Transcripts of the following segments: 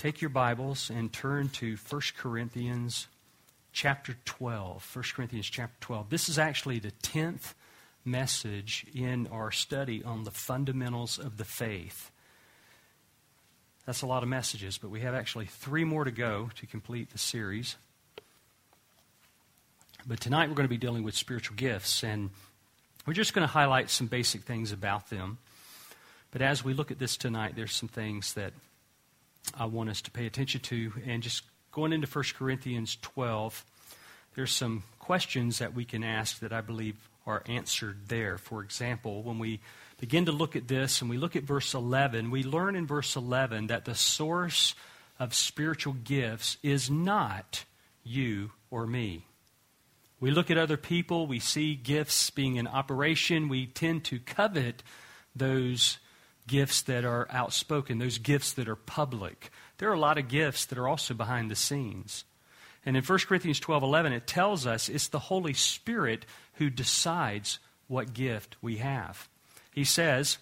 Take your Bibles and turn to 1 Corinthians chapter 12. 1 Corinthians chapter 12. This is actually the 10th message in our study on the fundamentals of the faith. That's a lot of messages, but we have actually 3 more to go to complete the series. But tonight we're going to be dealing with spiritual gifts, and we're just going to highlight some basic things about them. But as we look at this tonight, there's some things that I want us to pay attention to. And just going into 1 Corinthians 12, there's some questions that we can ask that I believe are answered there. For example, when we begin to look at this and we look at verse 11, we learn in verse 11 that the source of spiritual gifts is not you or me. We look at other people, we see gifts being in operation, we tend to covet those gifts that are outspoken, those gifts that are public. There are a lot of gifts that are also behind the scenes. And in 1 Corinthians 12:11, it tells us it's the Holy Spirit who decides what gift we have. He says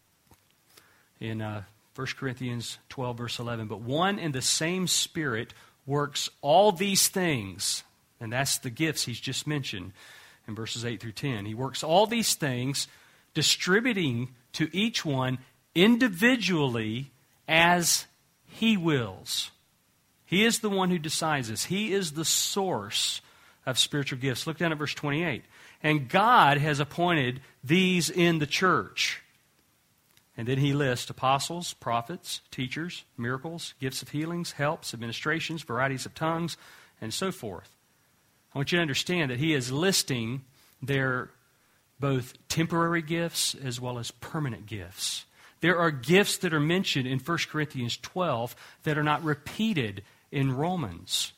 in 1 Corinthians 12, verse 11, "But one and the same Spirit works all these things." And that's the gifts he's just mentioned in verses 8 through 10. He works all these things, distributing to each one individually as he wills. He is the one who decides this. He is the source of spiritual gifts. Look down at verse 28. "And God has appointed these in the church." And then he lists apostles, prophets, teachers, miracles, gifts of healings, helps, administrations, varieties of tongues, and so forth. I want you to understand that he is listing their both temporary gifts as well as permanent gifts. There are gifts that are mentioned in 1 Corinthians 12 that are not repeated in Romans.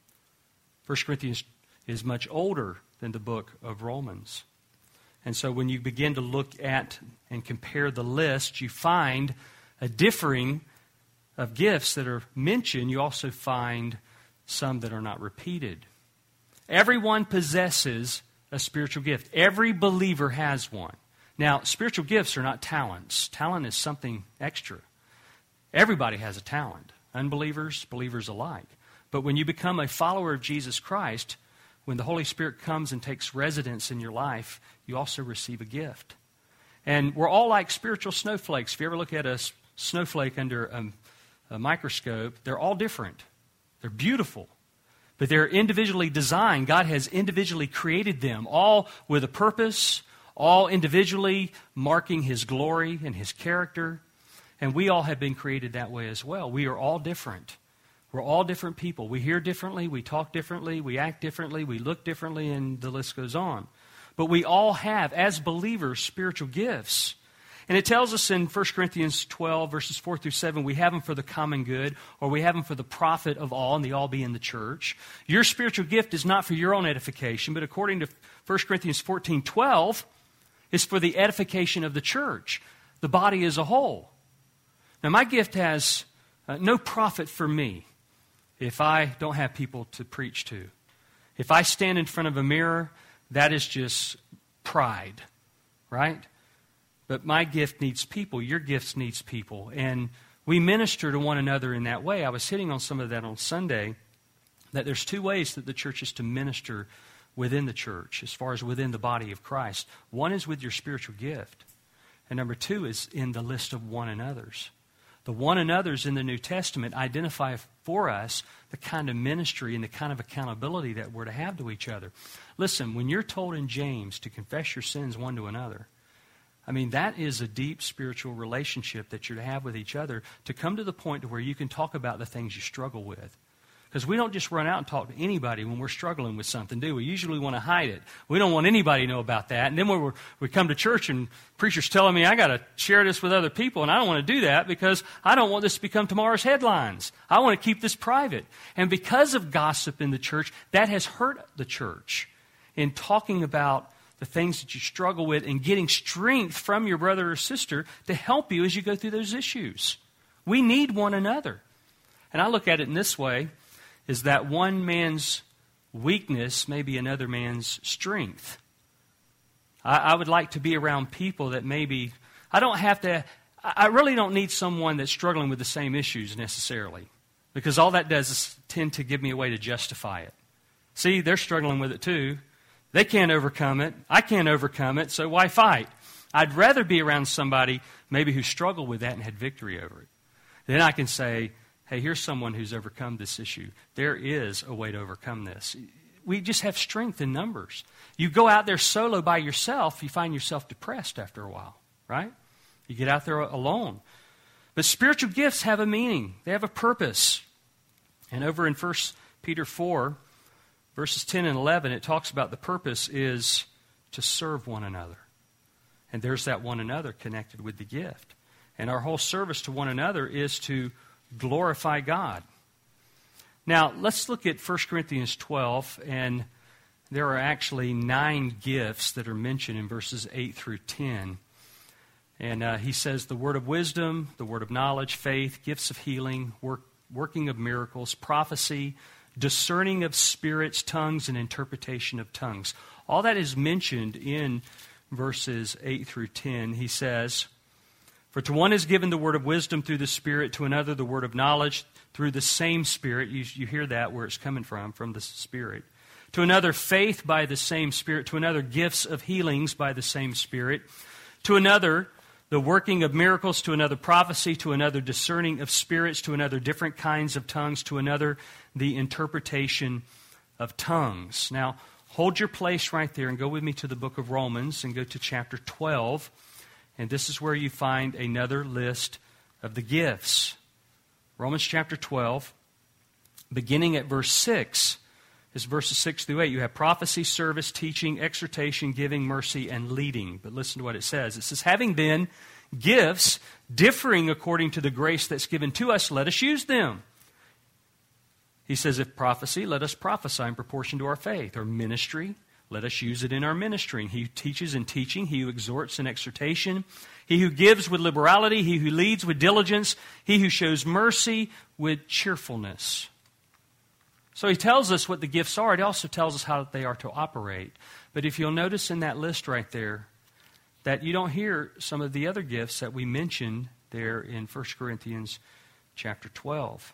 1 Corinthians is much older than the book of Romans. And so when you begin to look at and compare the list, you find a differing of gifts that are mentioned. You also find some that are not repeated. Everyone possesses a spiritual gift. Every believer has one. Now, spiritual gifts are not talents. Talent is something extra. Everybody has a talent. Unbelievers, believers alike. But when you become a follower of Jesus Christ, when the Holy Spirit comes and takes residence in your life, you also receive a gift. And we're all like spiritual snowflakes. If you ever look at a snowflake under a microscope, they're all different. They're beautiful. But they're individually designed. God has individually created them, all with a purpose, all individually marking His glory and His character. And we all have been created that way as well. We are all different. We're all different people. We hear differently, we talk differently, we act differently, we look differently, and the list goes on. But we all have, as believers, spiritual gifts. And it tells us in 1 Corinthians 12, verses 4 through 7, we have them for the common good, or we have them for the profit of all, and they all be in the church. Your spiritual gift is not for your own edification, but according to 1 Corinthians 14:12, is for the edification of the church, the body as a whole. Now, my gift has no profit for me if I don't have people to preach to. If I stand in front of a mirror, that is just pride, right? But my gift needs people. Your gift needs people. And we minister to one another in that way. I was hitting on some of that on Sunday, that there's 2 ways that the church is to minister within the church, as far as within the body of Christ. One is with your spiritual gift. And number 2 is in the list of one another's. The one another's in the New Testament identify for us the kind of ministry and the kind of accountability that we're to have to each other. Listen, when you're told in James to confess your sins one to another, I mean, that is a deep spiritual relationship that you're to have with each other, to come to the point to where you can talk about the things you struggle with. Because we don't just run out and talk to anybody when we're struggling with something, do we? Usually we want to hide it. We don't want anybody to know about that. And then when we come to church and preacher's telling me I got to share this with other people, and I don't want to do that because I don't want this to become tomorrow's headlines. I want to keep this private. And because of gossip in the church, that has hurt the church in talking about the things that you struggle with and getting strength from your brother or sister to help you as you go through those issues. We need one another. And I look at it in this way, is that one man's weakness may be another man's strength. I would like to be around people that maybe, I really don't need someone that's struggling with the same issues necessarily. because all that does is tend to give me a way to justify it. See, they're struggling with it too. They can't overcome it. I can't overcome it, so why fight? I'd rather be around somebody maybe who struggled with that and had victory over it. Then I can say, hey, here's someone who's overcome this issue. There is a way to overcome this. We just have strength in numbers. You go out there solo by yourself, you find yourself depressed after a while, right? You get out there alone. But spiritual gifts have a meaning. They have a purpose. And over in 1 Peter 4, verses 10 and 11, it talks about the purpose is to serve one another. And there's that one another connected with the gift. And our whole service to one another is to glorify God. Now, let's look at 1 Corinthians 12, and there are actually 9 gifts that are mentioned in verses 8 through 10. And he says the word of wisdom, the word of knowledge, faith, gifts of healing, working of miracles, prophecy, discerning of spirits, tongues, and interpretation of tongues. All that is mentioned in verses 8 through 10. He says, for to one is given the word of wisdom through the Spirit, to another the word of knowledge through the same Spirit. You hear that where it's coming from the Spirit. To another faith by the same Spirit. To another gifts of healings by the same Spirit. To another the working of miracles. To another prophecy. To another discerning of spirits. To another different kinds of tongues. To another the interpretation of tongues. Now, hold your place right there and go with me to the book of Romans and go to chapter 12. And this is where you find another list of the gifts. Romans chapter 12, beginning at verse 6, is verses 6 through 8. You have prophecy, service, teaching, exhortation, giving, mercy, and leading. But listen to what it says. It says, having then gifts differing according to the grace that's given to us, let us use them. He says, if prophecy, let us prophesy in proportion to our faith. Or ministry, let us use it in our ministry. He who teaches in teaching, he who exhorts in exhortation, he who gives with liberality, he who leads with diligence, he who shows mercy with cheerfulness. So he tells us what the gifts are. It also tells us how they are to operate. But if you'll notice in that list right there, that you don't hear some of the other gifts that we mentioned there in 1 Corinthians chapter 12.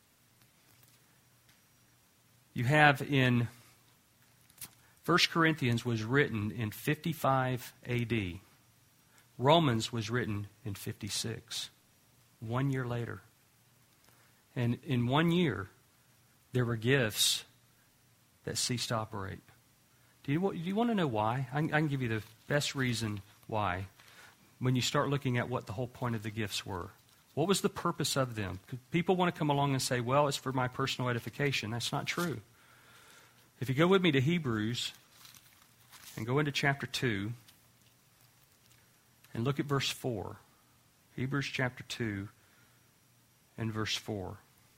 You have in 1 Corinthians was written in 55 A.D. Romans was written in 56, 1 year later. And in 1 year, there were gifts that ceased to operate. Do you want to know why? I can give you the best reason why. When you start looking at what the whole point of the gifts were. What was the purpose of them? People want to come along and say, well, it's for my personal edification. That's not true. If you go with me to Hebrews and go into chapter 2 and look at verse 4. Hebrews chapter 2 and verse 4.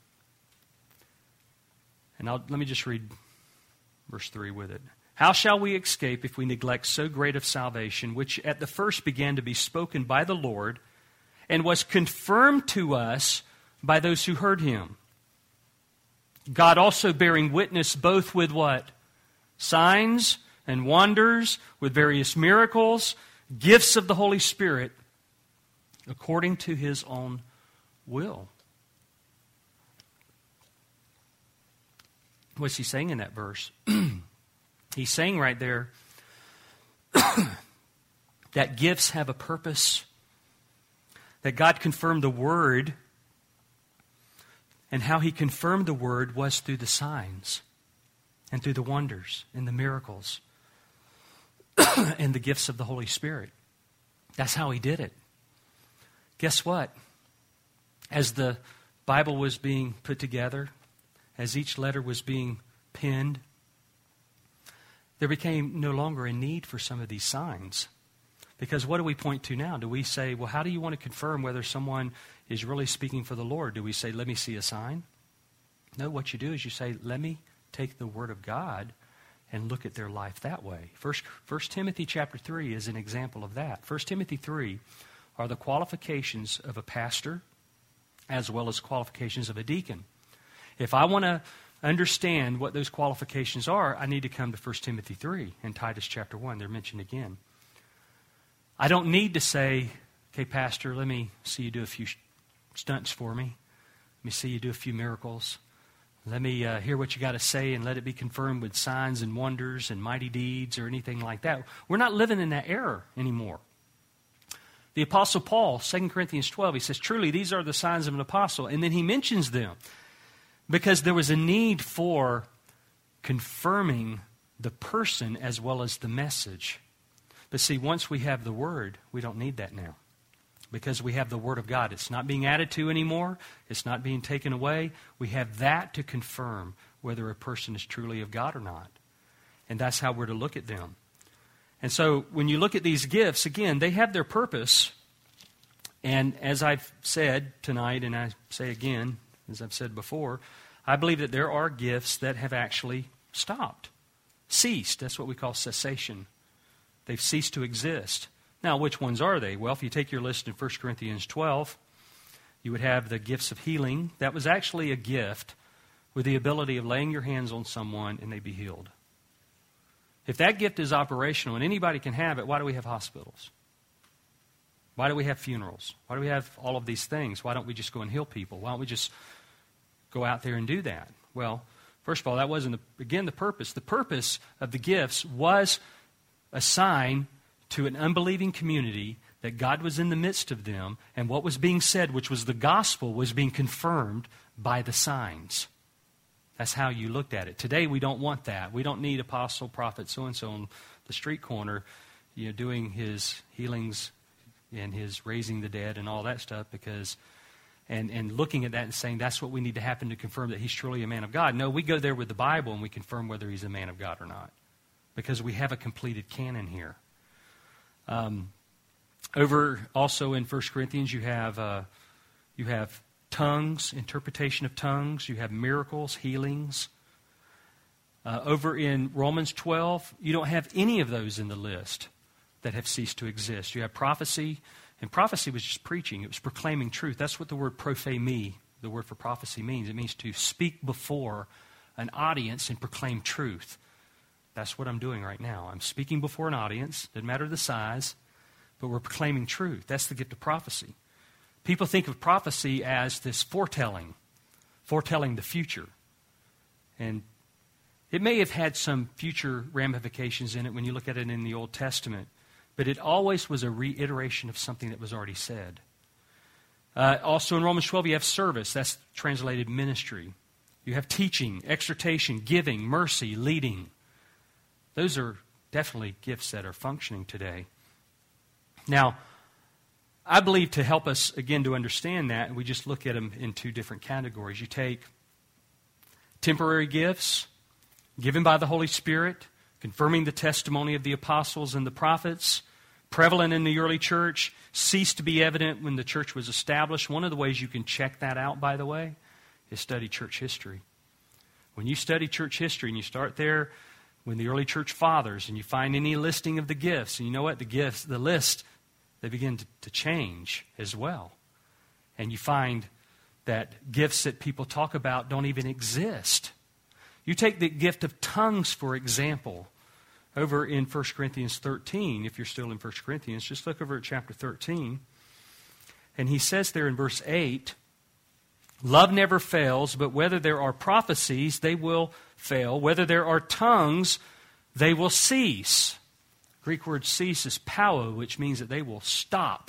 And let me just read verse 3 with it. How shall we escape if we neglect so great of salvation, which at the first began to be spoken by the Lord, and was confirmed to us by those who heard him? God also bearing witness both with what? Signs and wonders, with various miracles, gifts of the Holy Spirit, according to his own will. What's he saying in that verse? He's saying right there that gifts have a purpose, that God confirmed the Word, and how he confirmed the Word was through the signs and through the wonders and the miracles and the gifts of the Holy Spirit. That's how he did it. Guess what? As the Bible was being put together, as each letter was being penned, there became no longer a need for some of these signs. Because what do we point to now? Do we say, well, how do you want to confirm whether someone is really speaking for the Lord? Do we say, let me see a sign? No, what you do is you say, let me take the Word of God and look at their life that way. First Timothy chapter 3 is an example of that. 1 Timothy 3 are the qualifications of a pastor as well as qualifications of a deacon. If I want to understand what those qualifications are, I need to come to 1 Timothy 3 and Titus chapter 1. They're mentioned again. I don't need to say, okay, Pastor, let me see you do a few stunts for me. Let me see you do a few miracles. Let me hear what you got to say and let it be confirmed with signs and wonders and mighty deeds or anything like that. We're not living in that era anymore. The Apostle Paul, 2 Corinthians 12, he says, truly these are the signs of an apostle. And then he mentions them because there was a need for confirming the person as well as the message. But see, once we have the Word, we don't need that now. Because we have the Word of God. It's not being added to anymore. It's not being taken away. We have that to confirm whether a person is truly of God or not. And that's how we're to look at them. And so when you look at these gifts, again, they have their purpose. And as I've said tonight, and I say again, as I've said before, I believe that there are gifts that have actually stopped, ceased. That's what we call cessation. They've ceased to exist. Now, which ones are they? Well, if you take your list in 1 Corinthians 12, you would have the gifts of healing. That was actually a gift with the ability of laying your hands on someone and they be healed. If that gift is operational and anybody can have it, why do we have hospitals? Why do we have funerals? Why do we have all of these things? Why don't we just go and heal people? Why don't we just go out there and do that? Well, first of all, that wasn't, the purpose. The purpose of the gifts was a sign to an unbelieving community that God was in the midst of them, and what was being said, which was the gospel, was being confirmed by the signs. That's how you looked at it. Today, we don't want that. We don't need apostle, prophet, so-and-so on the street corner, doing his healings and his raising the dead and all that stuff, because and looking at that and saying that's what we need to happen to confirm that he's truly a man of God. No, we go there with the Bible and we confirm whether he's a man of God or not, because we have a completed canon here. Over also in 1 Corinthians, you have tongues, interpretation of tongues. You have miracles, healings. Over in Romans 12, you don't have any of those in the list that have ceased to exist. You have prophecy, and prophecy was just preaching. It was proclaiming truth. That's what the word prophemi, the word for prophecy, means. It means to speak before an audience and proclaim truth. That's what I'm doing right now. I'm speaking before an audience. Doesn't matter the size, but we're proclaiming truth. That's the gift of prophecy. People think of prophecy as this foretelling the future. And it may have had some future ramifications in it when you look at it in the Old Testament, but it always was a reiteration of something that was already said. Also in Romans 12, you have service. That's translated ministry. You have teaching, exhortation, giving, mercy, leading. Those are definitely gifts that are functioning today. Now, I believe to help us, again, to understand that, we just look at them in two different categories. You take temporary gifts given by the Holy Spirit, confirming the testimony of the apostles and the prophets, prevalent in the early church, ceased to be evident when the church was established. One of the ways you can check that out, by the way, is study church history. When you study church history and you start there when the early church fathers and you find any listing of the gifts, and you know what? The list, they begin to change as well. And you find that gifts that people talk about don't even exist. You take the gift of tongues, for example, over in 1 Corinthians 13. If you're still in 1 Corinthians, just look over at chapter 13. And he says there in verse 8, love never fails, but whether there are prophecies, they will fail. Whether there are tongues, they will cease. Greek word cease is pauo, which means that they will stop.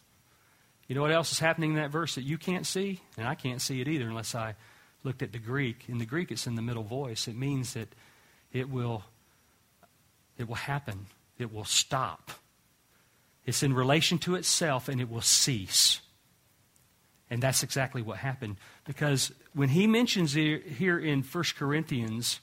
You know what else is happening in that verse that you can't see? And I can't see it either unless I looked at the Greek. In the Greek, it's in the middle voice. It means that it will happen. It will stop. It's in relation to itself, and it will cease. And that's exactly what happened. Because when he mentions it here in 1 Corinthians,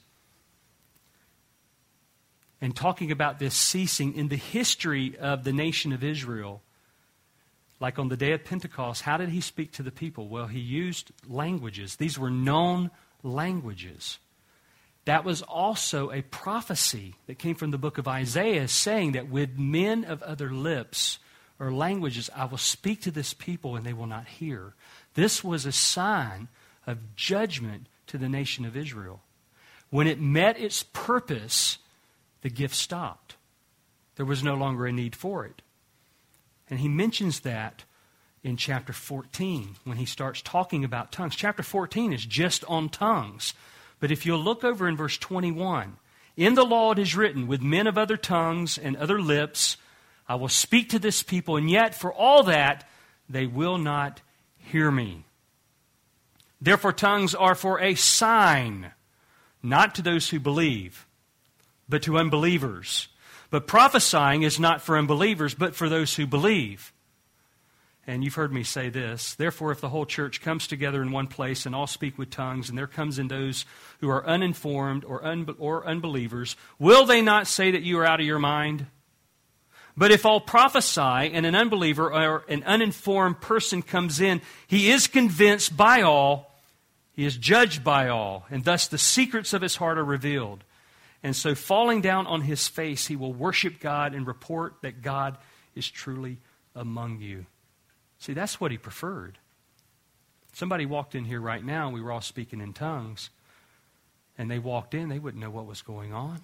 and talking about this ceasing in the history of the nation of Israel, like on the day of Pentecost, how did he speak to the people? Well, he used languages. These were known languages. That was also a prophecy that came from the book of Isaiah, saying that with men of other lips or languages, I will speak to this people and they will not hear. This was a sign of judgment to the nation of Israel. When it met its purpose, the gift stopped. There was no longer a need for it. And he mentions that in chapter 14 when he starts talking about tongues. Chapter 14 is just on tongues. But if you'll look over in verse 21, in the law it is written, with men of other tongues and other lips, I will speak to this people, and yet for all that, they will not hear me. Therefore tongues are for a sign, not to those who believe, but to unbelievers. But prophesying is not for unbelievers, but for those who believe. And you've heard me say this. Therefore, if the whole church comes together in one place and all speak with tongues, and there comes in those who are uninformed or unbelievers, will they not say that you are out of your mind? But if all prophesy and an unbeliever or an uninformed person comes in, he is convinced by all, he is judged by all, and thus the secrets of his heart are revealed. And so falling down on his face, he will worship God and report that God is truly among you. See, that's what he preferred. Somebody walked in here right now, we were all speaking in tongues, and they walked in, they wouldn't know what was going on.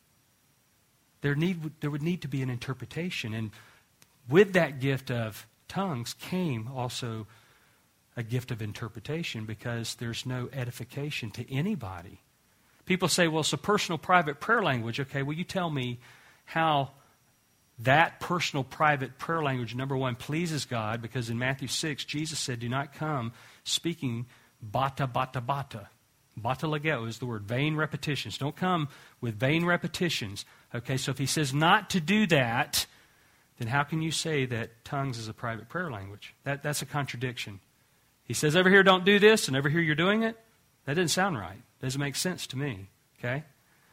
There would need to be an interpretation. And with that gift of tongues came also a gift of interpretation, because there's no edification to anybody. People say, well, it's a personal, private prayer language. Okay, will you tell me how that personal, private prayer language, number one, pleases God? Because in Matthew 6, Jesus said, do not come speaking bata, bata, bata. Bata legeo is the word, vain repetitions. Don't come with vain repetitions. Okay, so if he says not to do that, then how can you say that tongues is a private prayer language? That's a contradiction. He says over here don't do this, and over here you're doing it. That doesn't sound right. Doesn't make sense to me. Okay?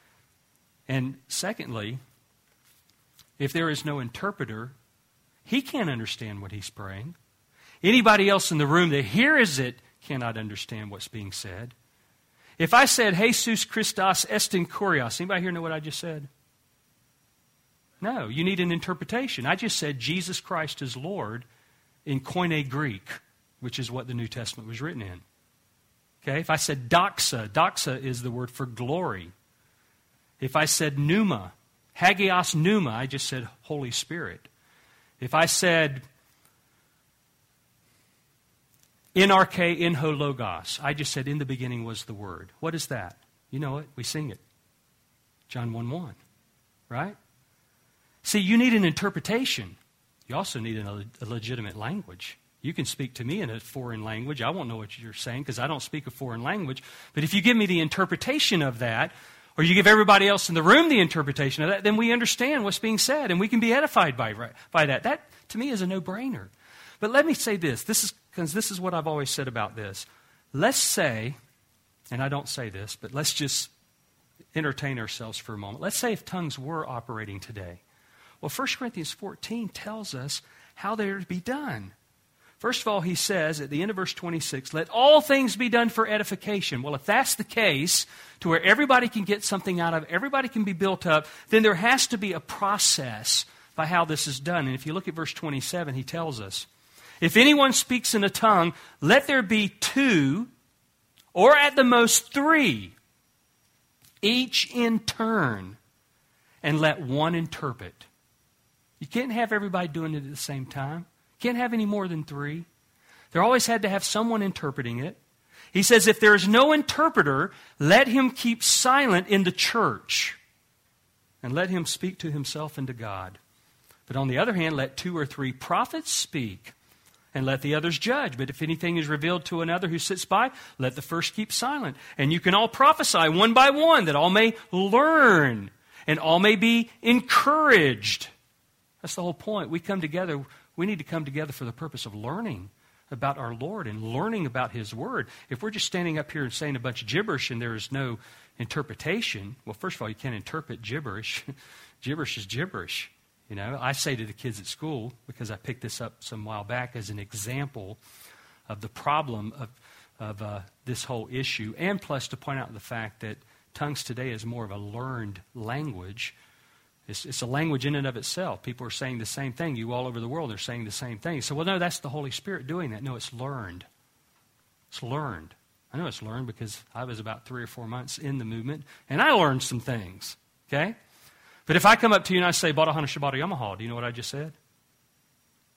And secondly, if there is no interpreter, he can't understand what he's praying. Anybody else in the room that hears it cannot understand what's being said. If I said, Jesus Christos estin kurios, anybody here know what I just said? No, you need an interpretation. I just said Jesus Christ is Lord in Koine Greek, which is what the New Testament was written in. Okay, if I said doxa, doxa is the word for glory. If I said pneuma, hagios pneuma, I just said Holy Spirit. If I said NRK in ho logos, I just said in the beginning was the Word. What is that? You know it. We sing it. John 1:1, right? See, you need an interpretation. You also need a legitimate language. You can speak to me in a foreign language. I won't know what you're saying because I don't speak a foreign language. But if you give me the interpretation of that, or you give everybody else in the room the interpretation of that, then we understand what's being said and we can be edified by that. That, to me, is a no-brainer. But let me say this. Because this is what I've always said about this. Let's say, and I don't say this, but let's just entertain ourselves for a moment. Let's say if tongues were operating today. Well, 1 Corinthians 14 tells us how they're to be done. First of all, he says at the end of verse 26, let all things be done for edification. Well, if that's the case, to where everybody can get something out of it, everybody can be built up, then there has to be a process by how this is done. And if you look at verse 27, he tells us, if anyone speaks in a tongue, let there be 2, or at the most 3, each in turn, and let one interpret. You can't have everybody doing it at the same time. Can't have any more than 3. There always had to have someone interpreting it. He says, if there is no interpreter, let him keep silent in the church, and let him speak to himself and to God. But on the other hand, let 2 or 3 prophets speak, and let the others judge. But if anything is revealed to another who sits by, let the first keep silent. And you can all prophesy one by one, that all may learn, and all may be encouraged. That's the whole point. We come together. We need to come together for the purpose of learning about our Lord and learning about His Word. If we're just standing up here and saying a bunch of gibberish and there is no interpretation, well, first of all, you can't interpret gibberish. Gibberish is gibberish. You know, I say to the kids at school, because I picked this up some while back as an example of the problem of this whole issue, and plus to point out the fact that tongues today is more of a learned language. It's a language in and of itself. People are saying the same thing. You all over the world are saying the same thing. So, well, no, that's the Holy Spirit doing that. No, it's learned. It's learned. I know it's learned because I was about 3 or 4 months in the movement, and I learned some things, okay? But if I come up to you and I say, Bada Hana Shabbat Yamaha, do you know what I just said?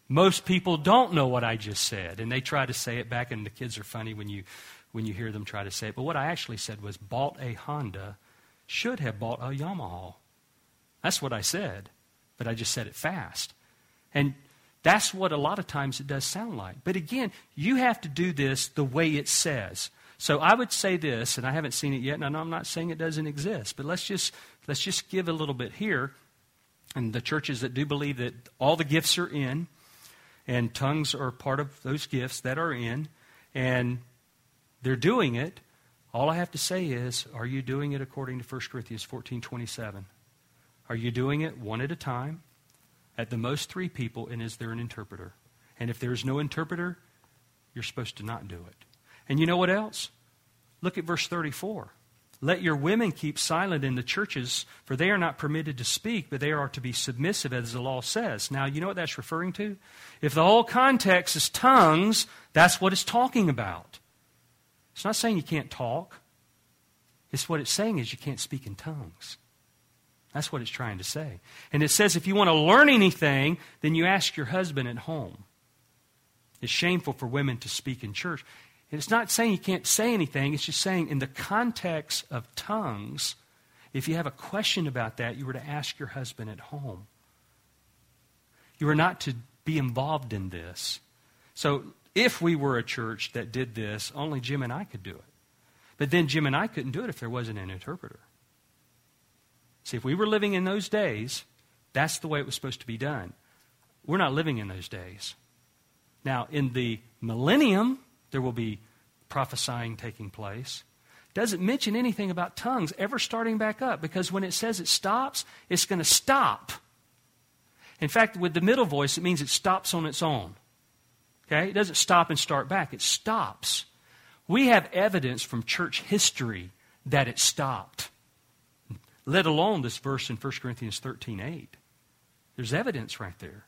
Most people don't know what I just said, and they try to say it back, and the kids are funny when you hear them try to say it. But what I actually said was, bought a Honda, should have bought a Yamaha. That's what I said, but I just said it fast. And that's what a lot of times it does sound like. But again, you have to do this the way it says. So I would say this, and I haven't seen it yet, and I'm not saying it doesn't exist, but let's just give a little bit here. And the churches that do believe that all the gifts are in, and tongues are part of those gifts that are in, and they're doing it, all I have to say is, are you doing it according to 1 Corinthians 14:27? Are you doing it one at a time, at the most 3 people, and is there an interpreter? And if there's no interpreter, you're supposed to not do it. And you know what else? Look at verse 34. Let your women keep silent in the churches, for they are not permitted to speak, but they are to be submissive, as the law says. Now, you know what that's referring to? If the whole context is tongues, that's what it's talking about. It's not saying you can't talk. It's what it's saying is you can't speak in tongues. That's what it's trying to say. And it says if you want to learn anything, then you ask your husband at home. It's shameful for women to speak in church. And it's not saying you can't say anything. It's just saying in the context of tongues, if you have a question about that, you were to ask your husband at home. You are not to be involved in this. So if we were a church that did this, only Jim and I could do it. But then Jim and I couldn't do it if there wasn't an interpreter. See, if we were living in those days, that's the way it was supposed to be done. We're not living in those days. Now, in the millennium, there will be prophesying taking place. Doesn't mention anything about tongues ever starting back up, because when it says it stops, it's going to stop. In fact, with the middle voice, it means it stops on its own. Okay? It doesn't stop and start back. It stops. We have evidence from church history that it stopped, let alone this verse in 1 Corinthians 13:8. There's evidence right there.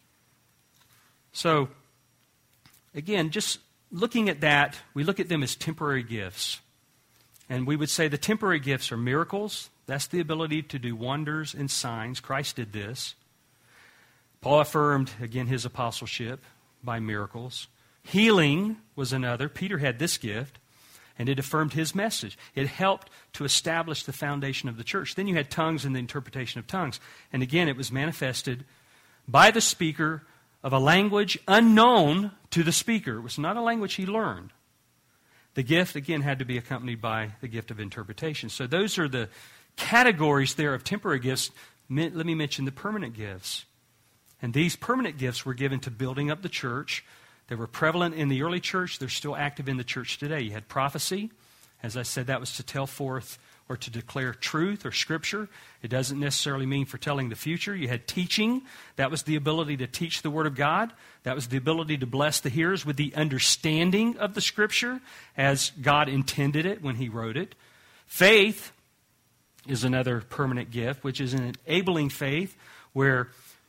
So, again, just looking at that, we look at them as temporary gifts. And we would say the temporary gifts are miracles. That's the ability to do wonders and signs. Christ did this. Paul affirmed, again, his apostleship by miracles. Healing was another. Peter had this gift, and it affirmed his message. It helped to establish the foundation of the church. Then you had tongues and the interpretation of tongues. And again, it was manifested by the speaker of a language unknown to the speaker. It was not a language he learned. The gift, again, had to be accompanied by the gift of interpretation. So those are the categories there of temporary gifts. Let me mention the permanent gifts. And these permanent gifts were given to building up the church. They were prevalent in the early church. They're still active in the church today. You had prophecy. As I said, that was to tell forth or to declare truth or scripture. It doesn't necessarily mean for telling the future. You had teaching. That was the ability to teach the Word of God. That was the ability to bless the hearers with the understanding of the scripture as God intended it when He wrote it. Faith is another permanent gift, which is an enabling faith where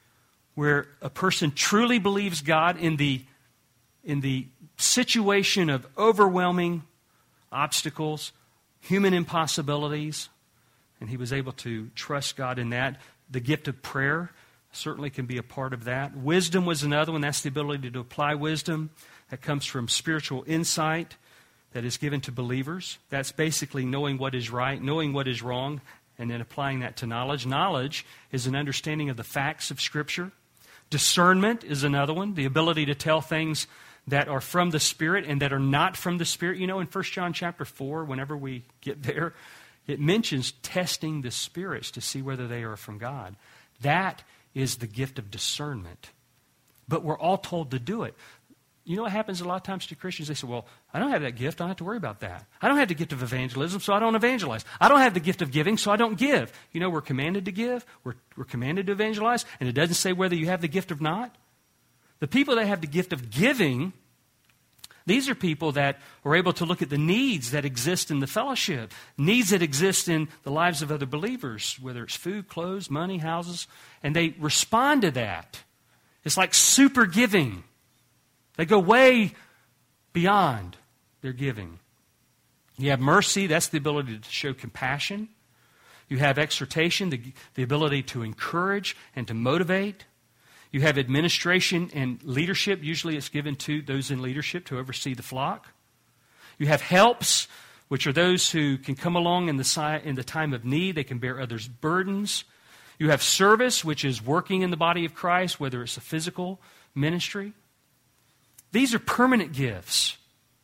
a person truly believes God in the situation of overwhelming obstacles, human impossibilities, and he was able to trust God in that. The gift of prayer certainly can be a part of that. Wisdom was another one. That's the ability to apply wisdom. That comes from spiritual insight that is given to believers. That's basically knowing what is right, knowing what is wrong, and then applying that to knowledge. Knowledge is an understanding of the facts of Scripture. Discernment is another one, the ability to tell things that are from the Spirit and that are not from the Spirit. You know, in 1 John chapter 4, whenever we get there, it mentions testing the spirits to see whether they are from God. That is the gift of discernment. But we're all told to do it. You know what happens a lot of times to Christians? They say, well, I don't have that gift. I don't have to worry about that. I don't have the gift of evangelism, so I don't evangelize. I don't have the gift of giving, so I don't give. You know, we're commanded to give. We're commanded to evangelize. And it doesn't say whether you have the gift or not. The people that have the gift of giving, these are people that are able to look at the needs that exist in the fellowship, needs that exist in the lives of other believers, whether it's food, clothes, money, houses, and they respond to that. It's like super giving. They go way beyond their giving. You have mercy, that's the ability to show compassion. You have exhortation, the ability to encourage and to motivate. You have administration and leadership. Usually it's given to those in leadership to oversee the flock. You have helps, which are those who can come along in the time of need. They can bear others' burdens. You have service, which is working in the body of Christ, whether it's a physical ministry. These are permanent gifts.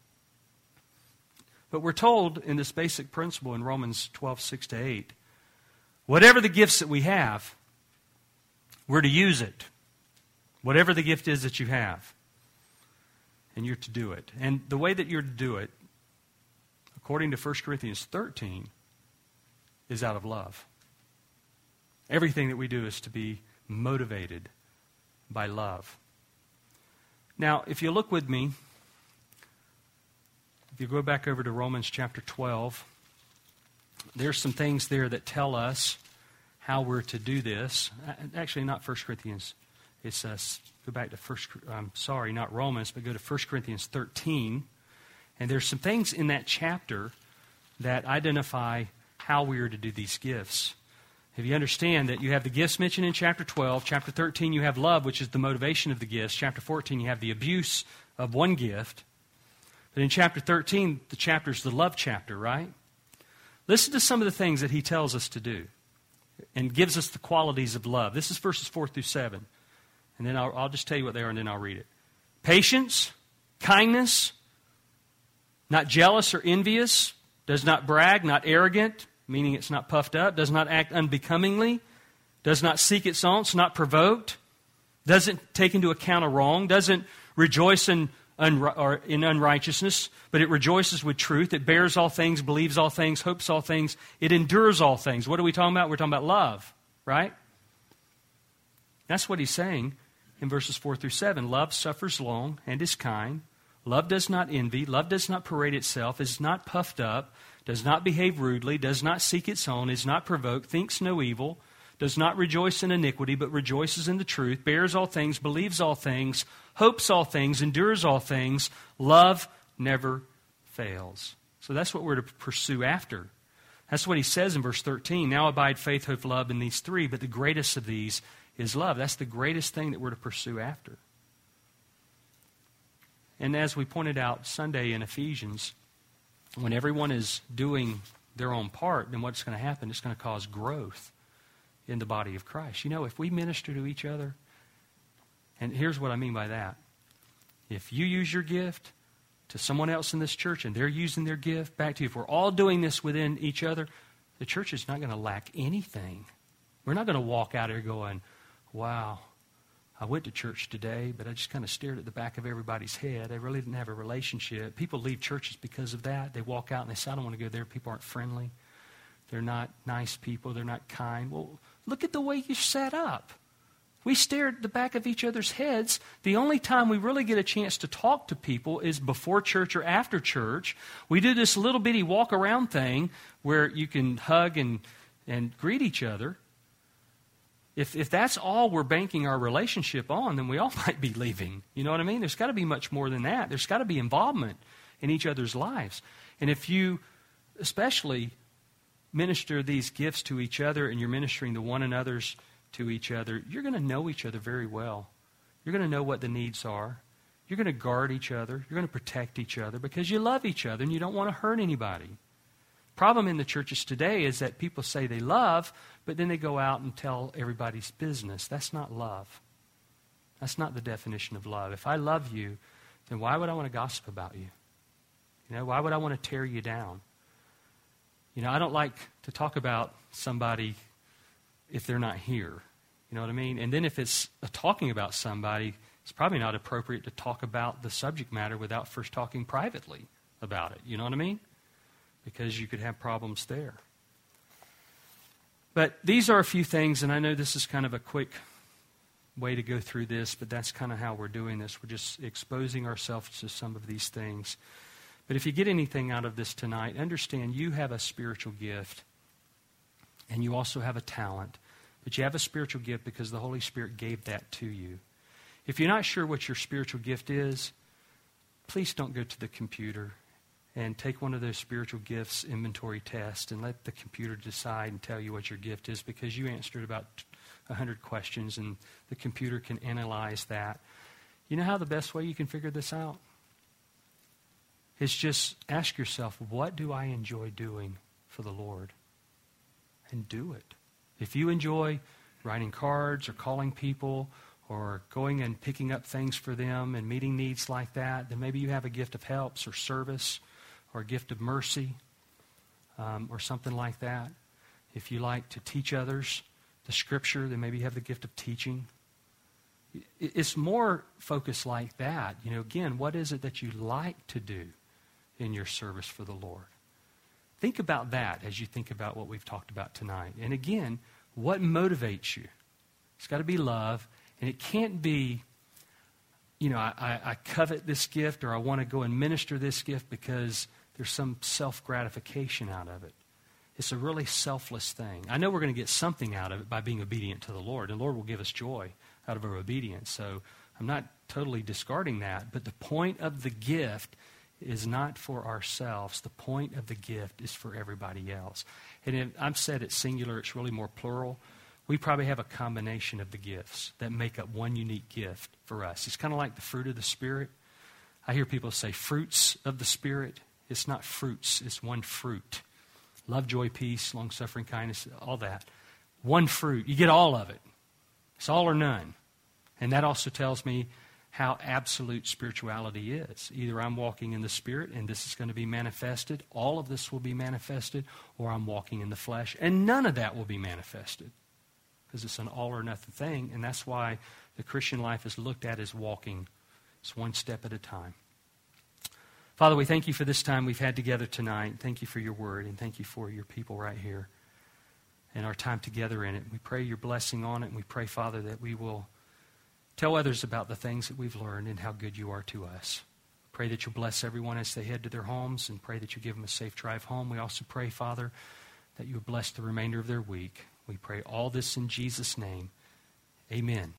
But we're told in this basic principle in Romans 12:6-8, whatever the gifts that we have, we're to use it. Whatever the gift is that you have. And you're to do it. And the way that you're to do it, according to 1 Corinthians 13, is out of love. Everything that we do is to be motivated by love. Now, if you look with me, if you go back over to Romans chapter 12, there's some things there that tell us how we're to do this. Actually, not 1 Corinthians. It's go back to not Romans, but go to 1 Corinthians 13. And there's some things in that chapter that identify how we are to do these gifts. If you understand that you have the gifts mentioned in chapter 12, chapter 13 you have love, which is the motivation of the gifts. Chapter 14 you have the abuse of one gift. But in chapter 13, the chapter is the love chapter, right? Listen to some of the things that he tells us to do and gives us the qualities of love. This is verses 4-7. And then I'll just tell you what they are and then I'll read it. Patience, kindness, not jealous or envious, does not brag, not arrogant, meaning it's not puffed up, does not act unbecomingly, does not seek its own, it's not provoked, doesn't take into account a wrong, doesn't rejoice in unrighteousness, but it rejoices with truth. It bears all things, believes all things, hopes all things. It endures all things. What are we talking about? We're talking about love, right? That's what he's saying in verses 4-7. Love suffers long and is kind. Love does not envy. Love does not parade itself, is not puffed up, does not behave rudely, does not seek its own, is not provoked, thinks no evil, does not rejoice in iniquity, but rejoices in the truth, bears all things, believes all things, hopes all things, endures all things. Love never fails. So that's what we're to pursue after. That's what he says in verse 13. Now abide faith, hope, love in these three, but the greatest of these is love. That's the greatest thing that we're to pursue after. And as we pointed out Sunday in Ephesians, when everyone is doing their own part, then what's going to happen? It's going to cause growth in the body of Christ. You know, if we minister to each other, and here's what I mean by that. If you use your gift to someone else in this church and they're using their gift back to you, if we're all doing this within each other, the church is not going to lack anything. We're not going to walk out here going, wow, I went to church today, but I just kind of stared at the back of everybody's head. I really didn't have a relationship. People leave churches because of that. They walk out and they say, I don't want to go there. People aren't friendly. They're not nice people. They're not kind. Well, look at the way you're set up. We stare at the back of each other's heads. The only time we really get a chance to talk to people is before church or after church. We do this little bitty walk around thing where you can hug and greet each other. If that's all we're banking our relationship on, then we all might be leaving. You know what I mean? There's got to be much more than that. There's got to be involvement in each other's lives. And if you especially minister these gifts to each other and you're ministering the one another's to each other, you're going to know each other very well. You're going to know what the needs are. You're going to guard each other. You're going to protect each other because you love each other and you don't want to hurt anybody. Problem in the churches today is that people say they love, but then they go out and tell everybody's business. That's not love. That's not the definition of love. If I love you, then why would I want to gossip about you? You know, why would I want to tear you down? You know, I don't like to talk about somebody if they're not here. You know what I mean? And then if it's talking about somebody, it's probably not appropriate to talk about the subject matter without first talking privately about it. You know what I mean? Because you could have problems there. But these are a few things, and I know this is kind of a quick way to go through this, but that's kind of how we're doing this. We're just exposing ourselves to some of these things. But if you get anything out of this tonight, understand you have a spiritual gift, and you also have a talent. But you have a spiritual gift because the Holy Spirit gave that to you. If you're not sure what your spiritual gift is, please don't go to the computer and take one of those spiritual gifts inventory tests and let the computer decide and tell you what your gift is, because you answered about 100 questions, and the computer can analyze that. You know how the best way you can figure this out? Is just ask yourself, what do I enjoy doing for the Lord? And do it. If you enjoy writing cards or calling people or going and picking up things for them and meeting needs like that, then maybe you have a gift of helps or service or a gift of mercy or something like that. If you like to teach others the Scripture, then maybe you have the gift of teaching. It's more focused like that. You know, again, what is it that you like to do in your service for the Lord? Think about that as you think about what we've talked about tonight. And again, what motivates you? It's got to be love. And it can't be, you know, I covet this gift or I want to go and minister this gift because there's some self-gratification out of it. It's a really selfless thing. I know we're going to get something out of it by being obedient to the Lord. And the Lord will give us joy out of our obedience. So I'm not totally discarding that. But the point of the gift is not for ourselves. The point of the gift is for everybody else. And if I've said it's singular, it's really more plural. We probably have a combination of the gifts that make up one unique gift for us. It's kind of like the fruit of the Spirit. I hear people say fruits of the Spirit. It's not fruits. It's one fruit. Love, joy, peace, long-suffering, kindness, all that. One fruit. You get all of it. It's all or none. And that also tells me how absolute spirituality is. Either I'm walking in the Spirit and this is going to be manifested, all of this will be manifested, or I'm walking in the flesh and none of that will be manifested. Because it's an all or nothing thing, and that's why the Christian life is looked at as walking. It's one step at a time. Father, we thank you for this time we've had together tonight. Thank you for your word, and thank you for your people right here and our time together in it. We pray your blessing on it, and we pray, Father, that we will tell others about the things that we've learned and how good you are to us. Pray that you'll bless everyone as they head to their homes, and pray that you give them a safe drive home. We also pray, Father, that you will bless the remainder of their week. We pray all this in Jesus' name. Amen.